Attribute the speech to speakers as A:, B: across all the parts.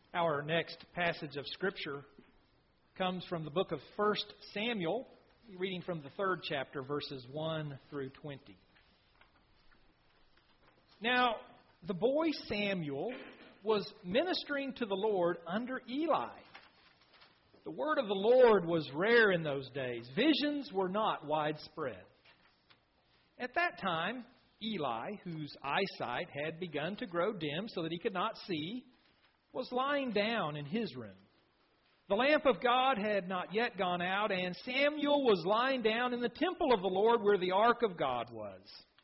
A: Our next passage of Scripture comes from the book of 1 Samuel, reading from the 3rd chapter, verses 1 through 20. Now, the boy Samuel was ministering to the Lord under Eli. The word of the Lord was rare in those days. Visions were not widespread. At that time, Eli, whose eyesight had begun to grow dim so that he could not see, was lying down in his room. The lamp of God had not yet gone out, and Samuel was lying down in the temple of the Lord where the ark of God was.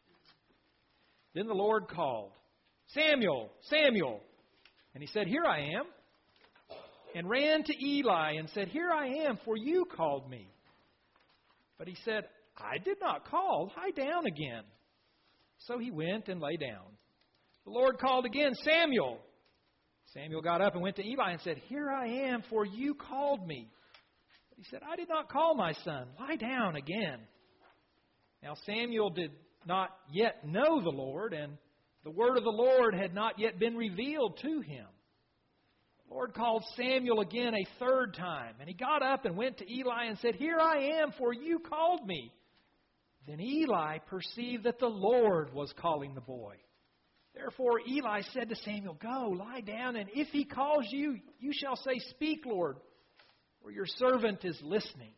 A: Then the Lord called, "Samuel, Samuel." And he said, "Here I am." And ran to Eli and said, "Here I am, for you called me." But he said, "I did not call. Lie down again." So he went and lay down. The Lord called again, "Samuel." Samuel got up and went to Eli and said, "Here I am, for you called me." But he said, "I did not call, my son. Lie down again." Now Samuel did not yet know the Lord, and the word of the Lord had not yet been revealed to him. The Lord called Samuel again a 3rd time, and he got up and went to Eli and said, "Here I am, for you called me." Then Eli perceived that the Lord was calling the boy. Therefore Eli said to Samuel, "Go, lie down, and if he calls you, you shall say, 'Speak, Lord,' for your servant is listening."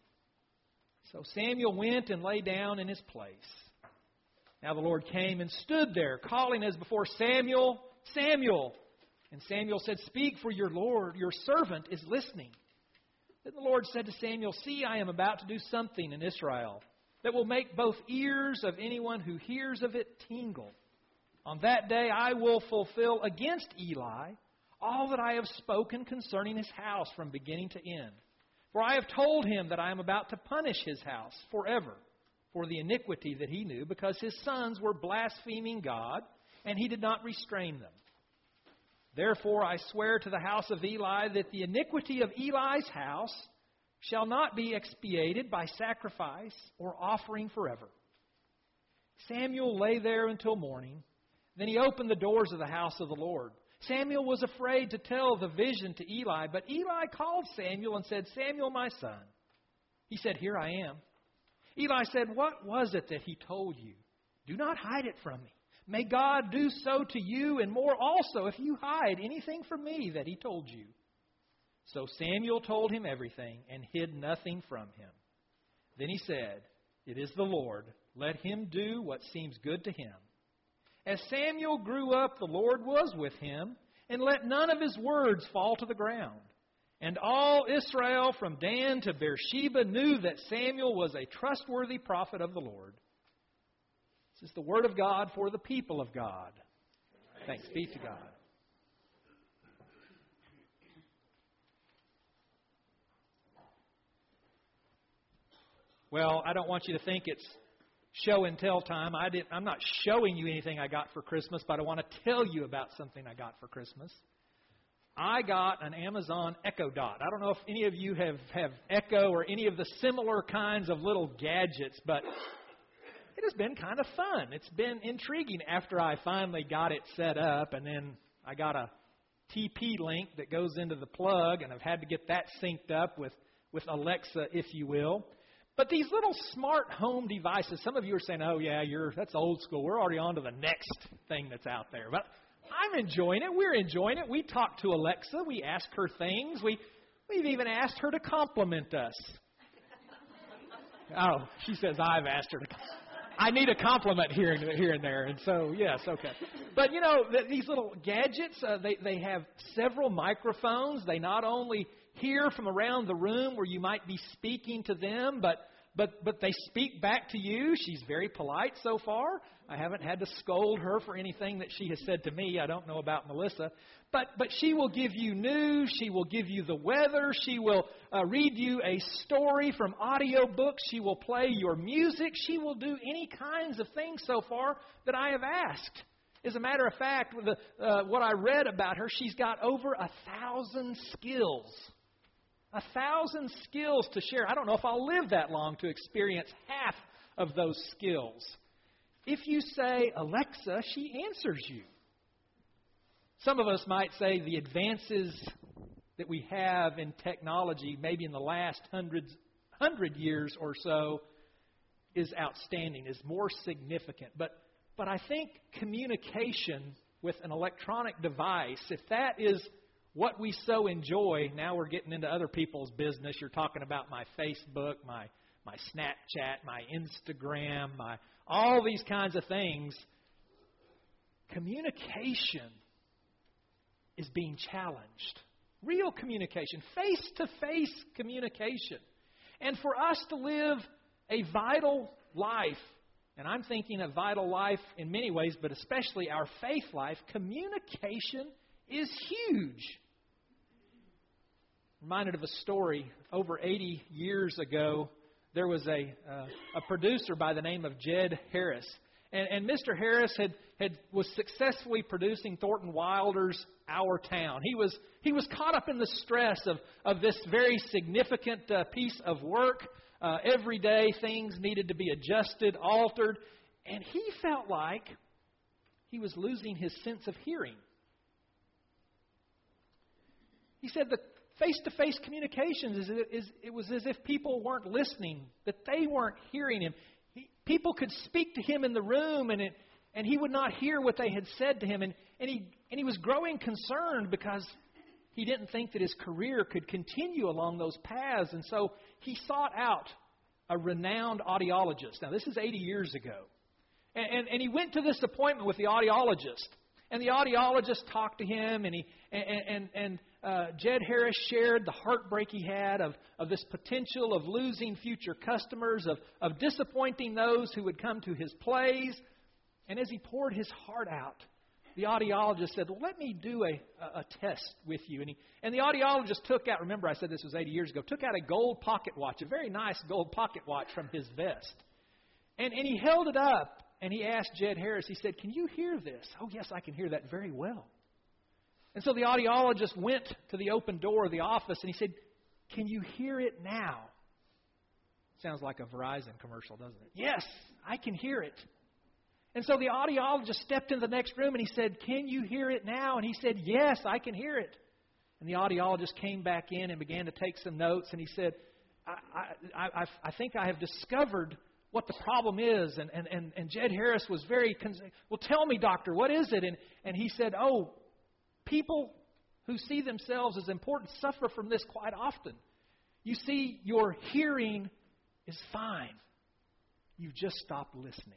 A: So Samuel went and lay down in his place. Now the Lord came and stood there, calling as before, "Samuel, Samuel." And Samuel said, "Speak, for your servant is listening." Then the Lord said to Samuel, "See, I am about to do something in Israel that will make both ears of anyone who hears of it tingle. On that day I will fulfill against Eli all that I have spoken concerning his house from beginning to end. For I have told him that I am about to punish his house forever for the iniquity that he knew, because his sons were blaspheming God, and he did not restrain them. Therefore I swear to the house of Eli that the iniquity of Eli's house shall not be expiated by sacrifice or offering forever." Samuel lay there until morning. Then he opened the doors of the house of the Lord. Samuel was afraid to tell the vision to Eli, but Eli called Samuel and said, "Samuel, my son." He said, "Here I am." Eli said, "What was it that he told you? Do not hide it from me. May God do so to you and more also if you hide anything from me that he told you." So Samuel told him everything and hid nothing from him. Then he said, "It is the Lord. Let him do what seems good to him." As Samuel grew up, the Lord was with him, and let none of his words fall to the ground. And all Israel from Dan to Beersheba knew that Samuel was a trustworthy prophet of the Lord. This is the word of God for the people of God. Thanks be to God. Well, I don't want you to think it's show and tell time. I'm not showing you anything I got for Christmas, but I want to tell you about something I got for Christmas. I got an Amazon Echo Dot. I don't know if any of you have Echo or any of the similar kinds of little gadgets, but it has been kind of fun. It's been intriguing after I finally got it set up, and then I got a TP link that goes into the plug, and I've had to get that synced up with Alexa, if you will. But these little smart home devices, some of you are saying, "Oh yeah, that's old school. We're already on to the next thing that's out there." But I'm enjoying it. We're enjoying it. We talk to Alexa. We ask her things. We've even asked her to compliment us. Oh, she says I've asked her to. I need a compliment here and there. And so, yes, okay. But, these little gadgets, they have several microphones. They not only hear from around the room where you might be speaking to them, but they speak back to you. She's very polite so far. I haven't had to scold her for anything that she has said to me. I don't know about Melissa. But she will give you news. She will give you the weather. She will read you a story from audiobooks. She will play your music. She will do any kinds of things so far that I have asked. As a matter of fact, what I read about her, she's got over 1,000 skills. 1,000 skills to share. I don't know if I'll live that long to experience half of those skills. If you say, "Alexa," she answers you. Some of us might say the advances that we have in technology, maybe in the last 100 years or so, is outstanding, is more significant. But I think communication with an electronic device, if that is what we so enjoy, now we're getting into other people's business. You're talking about my Facebook, my Snapchat, my Instagram, all these kinds of things. Communication is being challenged. Real communication, face-to-face communication. And for us to live a vital life, and I'm thinking a vital life in many ways, but especially our faith life, communication is huge. Reminded of a story. Over 80 years ago, there was a producer by the name of Jed Harris. And Mr. Harris was successfully producing Thornton Wilder's Our Town. He was caught up in the stress of this very significant piece of work. Every day things needed to be adjusted, altered, and he felt like he was losing his sense of hearing. He said the face-to-face communications, it was as if people weren't listening, that they weren't hearing him. People could speak to him in the room, and he would not hear what they had said to him. And he was growing concerned because he didn't think that his career could continue along those paths. And so he sought out a renowned audiologist. Now, this is 80 years ago. And he went to this appointment with the audiologist. And the audiologist talked to him, and Jed Harris shared the heartbreak he had of this potential of losing future customers, of disappointing those who would come to his plays. And as he poured his heart out, the audiologist said, well, let me do a test with you. And the audiologist took out, remember I said this was 80 years ago, took out a gold pocket watch, a very nice gold pocket watch from his vest. And he held it up, and he asked Jed Harris, he said, can you hear this? Oh, yes, I can hear that very well. And so the audiologist went to the open door of the office, and he said, can you hear it now? Sounds like a Verizon commercial, doesn't it? Yes, I can hear it. And so the audiologist stepped into the next room, and he said, can you hear it now? And he said, yes, I can hear it. And the audiologist came back in and began to take some notes, and he said, I think I have discovered what the problem is. And Jed Harris was very concerned. Well, tell me, doctor, what is it? And he said, oh, people who see themselves as important suffer from this quite often. You see, your hearing is fine. You just stopped listening.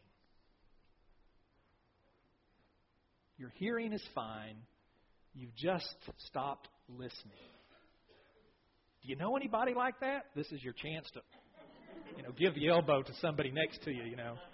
A: Your hearing is fine. You've just stopped listening. Do you know anybody like that? This is your chance to, give the elbow to somebody next to you,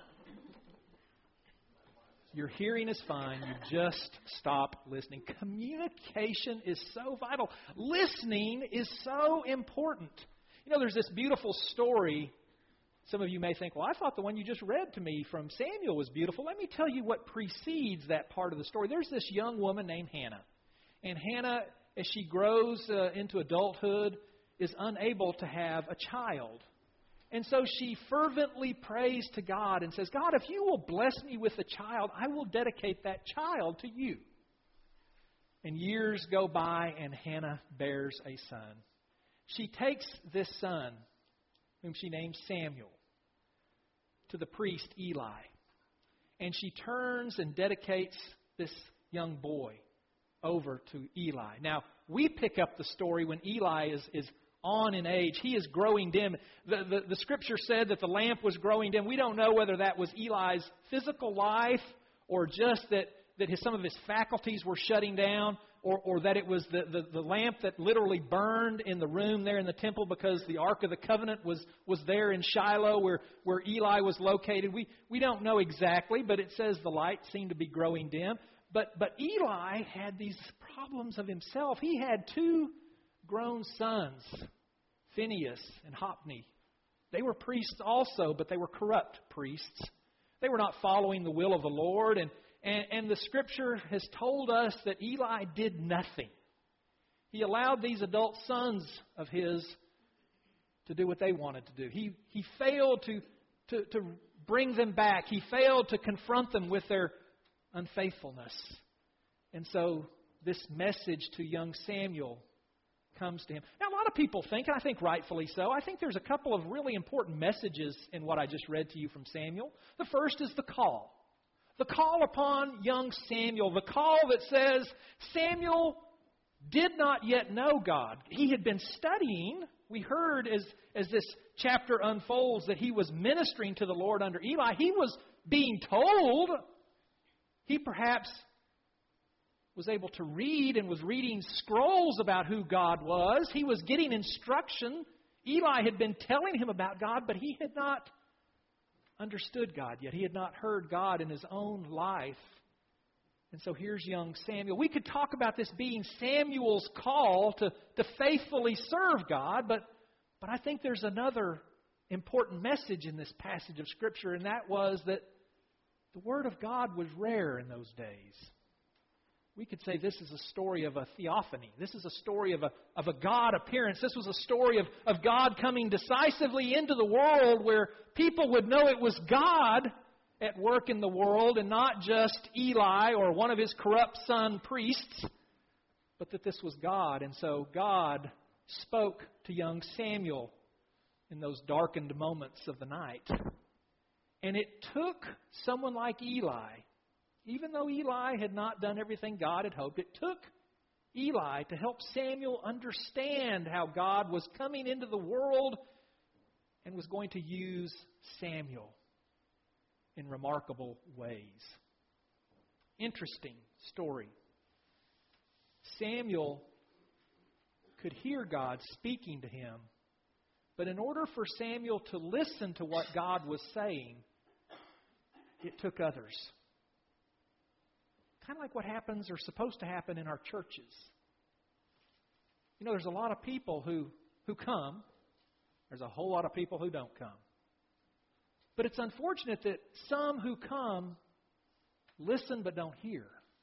A: Your hearing is fine. You just stop listening. Communication is so vital. Listening is so important. There's this beautiful story. Some of you may think, well, I thought the one you just read to me from Samuel was beautiful. Let me tell you what precedes that part of the story. There's this young woman named Hannah. And Hannah, as she grows into adulthood, is unable to have a child. And so she fervently prays to God and says, God, if you will bless me with a child, I will dedicate that child to you. And years go by, and Hannah bears a son. She takes this son, whom she names Samuel, to the priest Eli. And she turns and dedicates this young boy over to Eli. Now, we pick up the story when Eli is on in age. He is growing dim. The Scripture said that the lamp was growing dim. We don't know whether that was Eli's physical life or just that some of his faculties were shutting down, or that it was the lamp that literally burned in the room there in the temple because the Ark of the Covenant was there in Shiloh where Eli was located. We don't know exactly, but it says the light seemed to be growing dim. But Eli had these problems of himself. He had two grown sons, Phinehas and Hophni. They were priests also, but they were corrupt priests. They were not following the will of the Lord, and the Scripture has told us that Eli did nothing. He allowed these adult sons of his to do what they wanted to do. He failed to bring them back. He failed to confront them with their unfaithfulness. And so this message to young Samuel comes to him. Now, a lot of people think, and I think rightfully so, I think there's a couple of really important messages in what I just read to you from Samuel. The first is the call. The call upon young Samuel. The call that says Samuel did not yet know God. He had been studying. We heard as this chapter unfolds that he was ministering to the Lord under Eli. He was being told. He perhaps was able to read and was reading scrolls about who God was. He was getting instruction. Eli had been telling him about God, but he had not understood God yet. He had not heard God in his own life. And so here's young Samuel. We could talk about this being Samuel's call to faithfully serve God, but I think there's another important message in this passage of Scripture, and that was that the Word of God was rare in those days. We could say this is a story of a theophany. This is a story of a God appearance. This was a story of God coming decisively into the world where people would know it was God at work in the world and not just Eli or one of his corrupt son priests, but that this was God. And so God spoke to young Samuel in those darkened moments of the night. And it took someone like Eli, even though Eli had not done everything God had hoped, it took Eli to help Samuel understand how God was coming into the world and was going to use Samuel in remarkable ways. Interesting story. Samuel could hear God speaking to him, but in order for Samuel to listen to what God was saying, it took others. Kind of like what happens or supposed to happen in our churches. You know, there's a lot of people who come. There's a whole lot of people who don't come. But it's unfortunate that some who come listen but don't hear.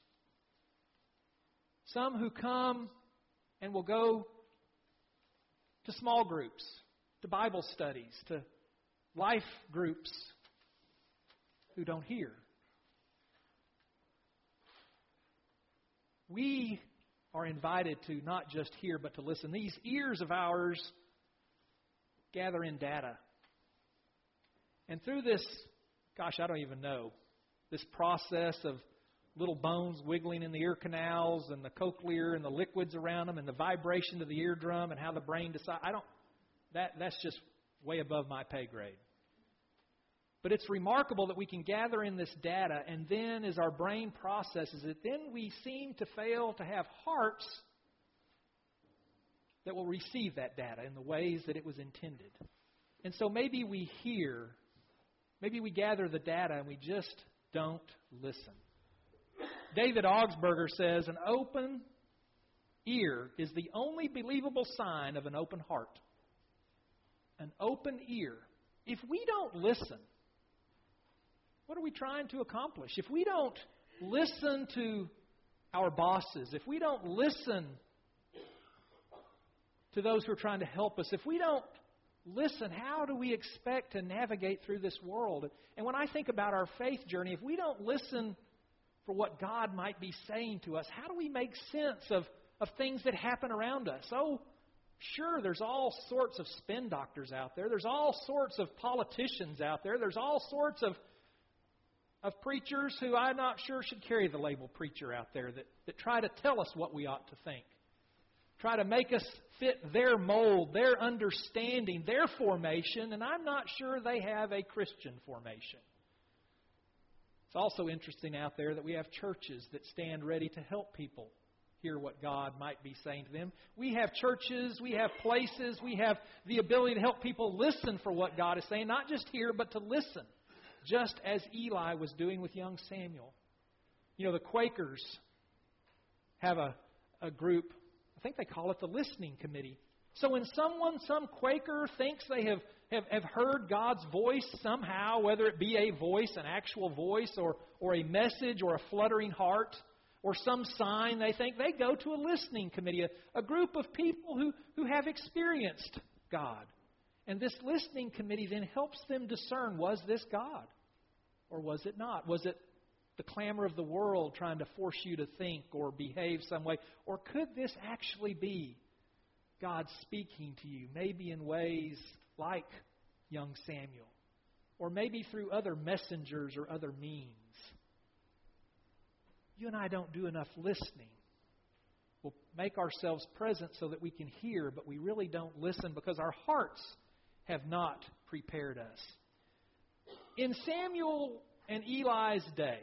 A: Some who come and will go to small groups, to Bible studies, to life groups who don't hear. We are invited to not just hear but to listen. These ears of ours gather in data. And through this, I don't even know, this process of little bones wiggling in the ear canals and the cochlear and the liquids around them and the vibration of the eardrum and how the brain decides, that's just way above my pay grade. But it's remarkable that we can gather in this data, and then as our brain processes it, then we seem to fail to have hearts that will receive that data in the ways that it was intended. And so maybe we hear, maybe we gather the data and we just don't listen. David Augsburger says, an open ear is the only believable sign of an open heart. An open ear. If we don't listen, what are we trying to accomplish? If we don't listen to our bosses, if we don't listen to those who are trying to help us, if we don't listen, how do we expect to navigate through this world? And when I think about our faith journey, if we don't listen for what God might be saying to us, how do we make sense of things that happen around us? Oh, sure, there's all sorts of spin doctors out there. There's all sorts of politicians out there. There's all sorts of preachers who I'm not sure should carry the label preacher out there that try to tell us what we ought to think. Try to make us fit their mold, their understanding, their formation, and I'm not sure they have a Christian formation. It's also interesting out there that we have churches that stand ready to help people hear what God might be saying to them. We have churches, we have places, we have the ability to help people listen for what God is saying, not just hear, but to listen, just as Eli was doing with young Samuel. You know, the Quakers have a group, I think they call it the Listening Committee. So when some Quaker thinks they have heard God's voice somehow, whether it be a voice, an actual voice, or a message, or a fluttering heart, or some sign, they think they go to a listening committee, a group of people who have experienced God. And this listening committee then helps them discern, was this God or was it not? Was it the clamor of the world trying to force you to think or behave some way? Or could this actually be God speaking to you, maybe in ways like young Samuel, or maybe through other messengers or other means. You and I don't do enough listening. We'll make ourselves present so that we can hear, but we really don't listen because our hearts have not prepared us. In Samuel and Eli's day,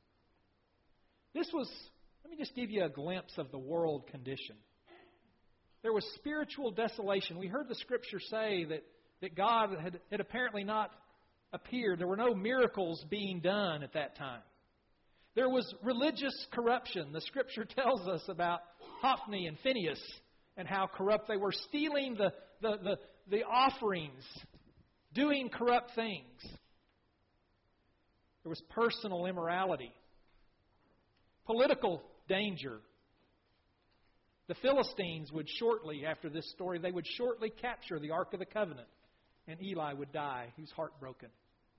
A: let me just give you a glimpse of the world condition. There was spiritual desolation. We heard the Scripture say that God had apparently not appeared. There were no miracles being done at that time. There was religious corruption. The Scripture tells us about Hophni and Phinehas and how corrupt they were, stealing the offerings, doing corrupt things. There was personal immorality, political danger. The Philistines would shortly, after this story, they would shortly capture the Ark of the Covenant, and Eli would die. He was heartbroken.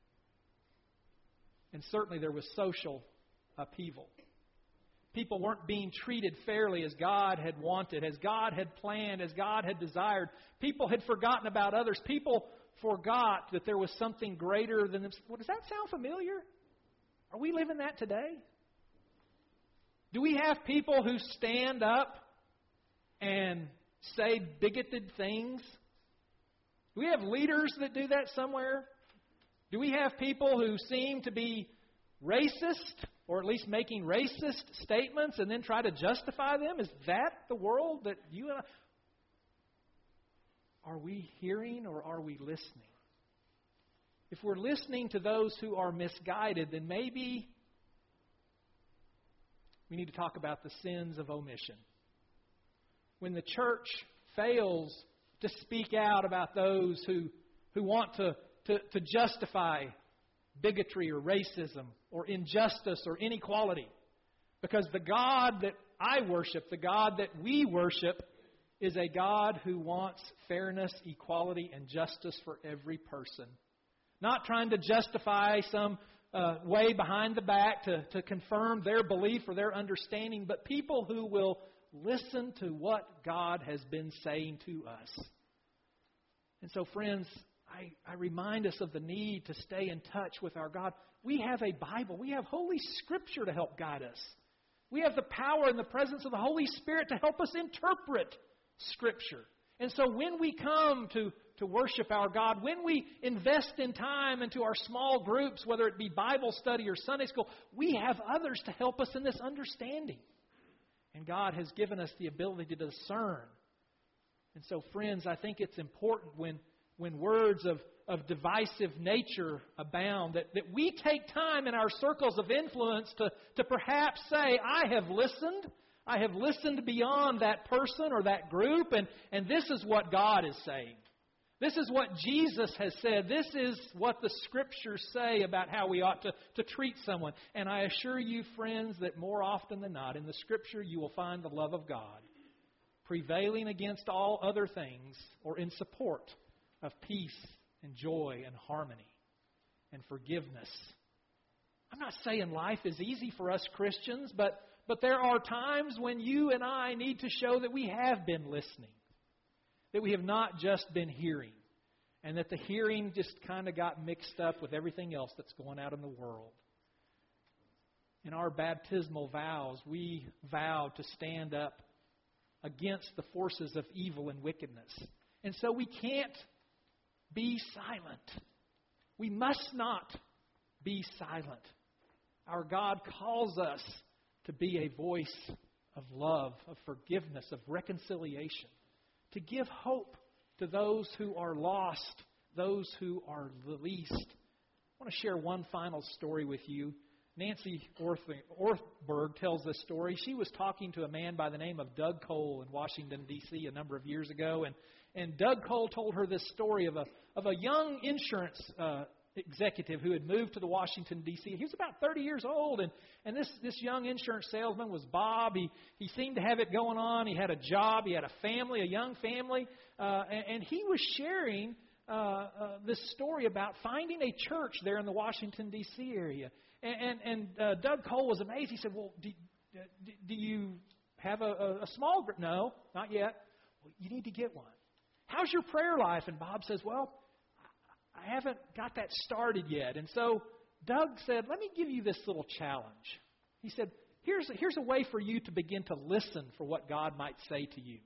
A: And certainly there was social upheaval. People weren't being treated fairly as God had wanted, as God had planned, as God had desired. People had forgotten about others. People forgot that there was something greater than them. Well, does that sound familiar? Are we living that today? Do we have people who stand up and say bigoted things? Do we have leaders that do that somewhere? Do we have people who seem to be racist, or at least making racist statements and then try to justify them? Is that the world that you and I... Are we hearing or are we listening? If we're listening to those who are misguided, then maybe we need to talk about the sins of omission. When the church fails to speak out about those who want to justify bigotry or racism or injustice or inequality. Because the God that I worship, the God that we worship, is a God who wants fairness, equality, and justice for every person. Not trying to justify some way behind the back to confirm their belief or their understanding, but people who will listen to what God has been saying to us. And so, friends, I remind us of the need to stay in touch with our God. We have a Bible. We have Holy Scripture to help guide us. We have the power and the presence of the Holy Spirit to help us interpret Scripture. And so when we come to worship our God, when we invest in time into our small groups, whether it be Bible study or Sunday school, we have others to help us in this understanding. And God has given us the ability to discern. And so, friends, I think it's important when words of divisive nature abound, that we take time in our circles of influence to perhaps say, I have listened beyond that person or that group, and this is what God is saying. This is what Jesus has said. This is what the Scriptures say about how we ought to treat someone. And I assure you, friends, that more often than not, in the Scripture you will find the love of God prevailing against all other things, or in support of peace and joy and harmony and forgiveness. I'm not saying life is easy for us Christians, but there are times when you and I need to show that we have been listening, that we have not just been hearing, and that the hearing just kind of got mixed up with everything else that's going out in the world. In our baptismal vows, we vow to stand up against the forces of evil and wickedness. And so we can't be silent. We must not be silent. Our God calls us to be a voice of love, of forgiveness, of reconciliation, to give hope to those who are lost, those who are the least. I want to share one final story with you. Nancy Orthberg tells this story. She was talking to a man by the name of Doug Cole in Washington, D.C. a number of years ago, and Doug Cole told her this story of a young insurance executive who had moved to the Washington, D.C. He was about 30 years old, and this young insurance salesman was Bob. He seemed to have it going on. He had a job. He had a family, a young family, and he was sharing this story about finding a church there in the Washington, D.C. area. And Doug Cole was amazed. He said, well, do you have a small group? No, not yet. Well, you need to get one. How's your prayer life? And Bob says, well, I haven't got that started yet. And so Doug said, let me give you this little challenge. He said, here's a way for you to begin to listen for what God might say to you.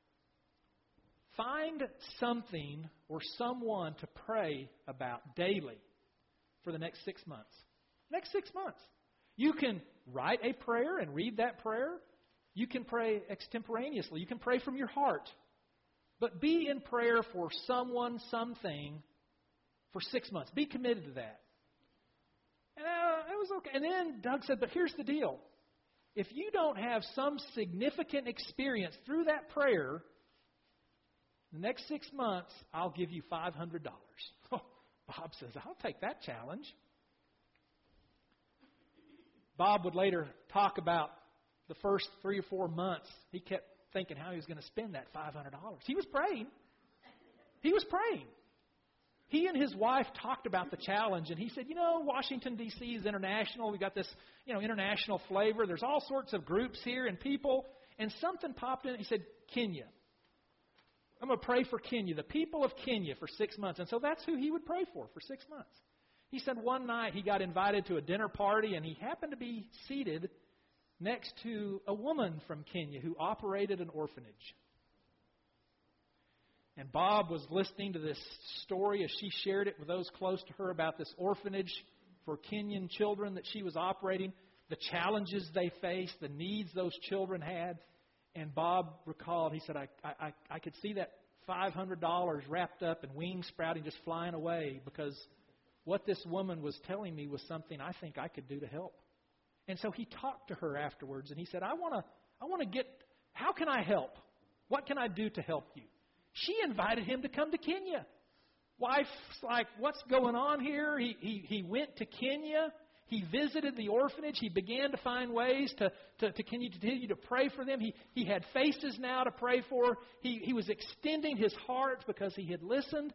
A: Find something or someone to pray about daily for the next 6 months. Next 6 months. You can write a prayer and read that prayer. You can pray extemporaneously. You can pray from your heart. But be in prayer for someone, something, for 6 months. Be committed to that. And it was okay. And then Doug said, but here's the deal. If you don't have some significant experience through that prayer, the next 6 months, I'll give you $500. Oh, Bob says, I'll take that challenge. Bob would later talk about the first 3 or 4 months. He kept thinking how he was going to spend that $500. He was praying. He and his wife talked about the challenge, and he said, Washington, D.C. is international. We've got this, international flavor. There's all sorts of groups here and people. And something popped in. He said, Kenya. I'm going to pray for Kenya, the people of Kenya, for 6 months. And so that's who he would pray for 6 months. He said one night he got invited to a dinner party, and he happened to be seated next to a woman from Kenya who operated an orphanage. And Bob was listening to this story as she shared it with those close to her about this orphanage for Kenyan children that she was operating, the challenges they faced, the needs those children had. And Bob recalled, he said, I could see that $500 wrapped up and wings sprouting just flying away because what this woman was telling me was something I think I could do to help. And so he talked to her afterwards, and he said, I want to get, how can I help? What can I do to help you? She invited him to come to Kenya. Wife's like, what's going on here? He went to Kenya. He visited the orphanage. He began to find ways to continue to pray for them. He had faces now to pray for. He was extending his heart because he had listened.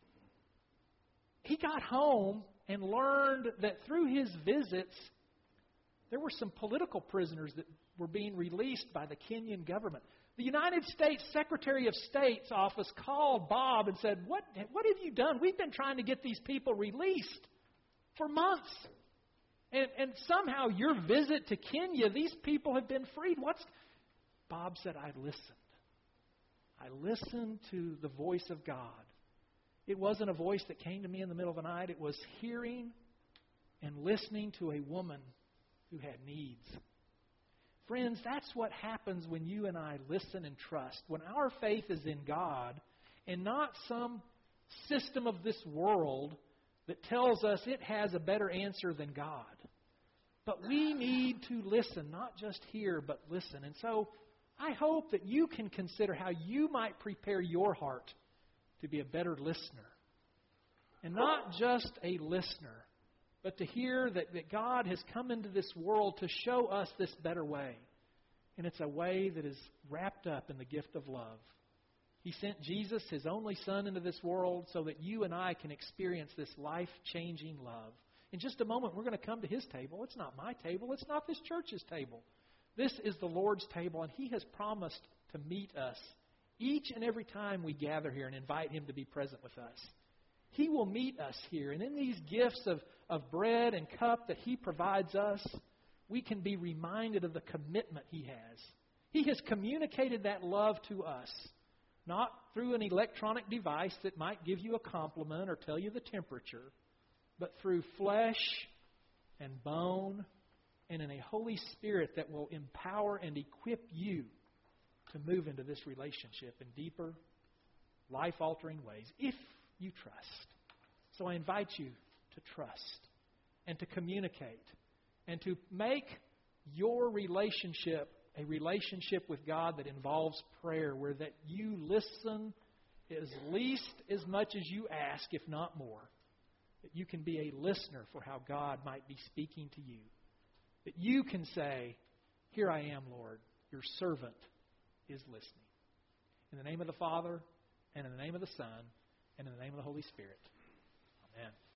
A: He got home and learned that through his visits, there were some political prisoners that were being released by the Kenyan government. The United States Secretary of State's office called Bob and said, What have you done? We've been trying to get these people released for months. And somehow your visit to Kenya, these people have been freed. Bob said, I listened. I listened to the voice of God. It wasn't a voice that came to me in the middle of the night. It was hearing and listening to a woman who had needs. Friends, that's what happens when you and I listen and trust. When our faith is in God and not some system of this world that tells us it has a better answer than God. But we need to listen, not just hear, but listen. And so I hope that you can consider how you might prepare your heart to be a better listener. And not just a listener, but to hear that God has come into this world to show us this better way. And it's a way that is wrapped up in the gift of love. He sent Jesus, His only Son, into this world so that you and I can experience this life-changing love. In just a moment, we're going to come to His table. It's not my table. It's not this church's table. This is the Lord's table, and He has promised to meet us each and every time we gather here and invite Him to be present with us. He will meet us here. And in these gifts of bread and cup that He provides us, we can be reminded of the commitment He has. He has communicated that love to us, not through an electronic device that might give you a compliment or tell you the temperature, but through flesh and bone and in a Holy Spirit that will empower and equip you to move into this relationship in deeper, life-altering ways, if you trust. So I invite you to trust and to communicate and to make your relationship a relationship with God that involves prayer, where that you listen at least as much as you ask, if not more. That you can be a listener for how God might be speaking to you. That you can say, "Here I am, Lord, your servant is listening." In the name of the Father, and in the name of the Son, and in the name of the Holy Spirit. Amen.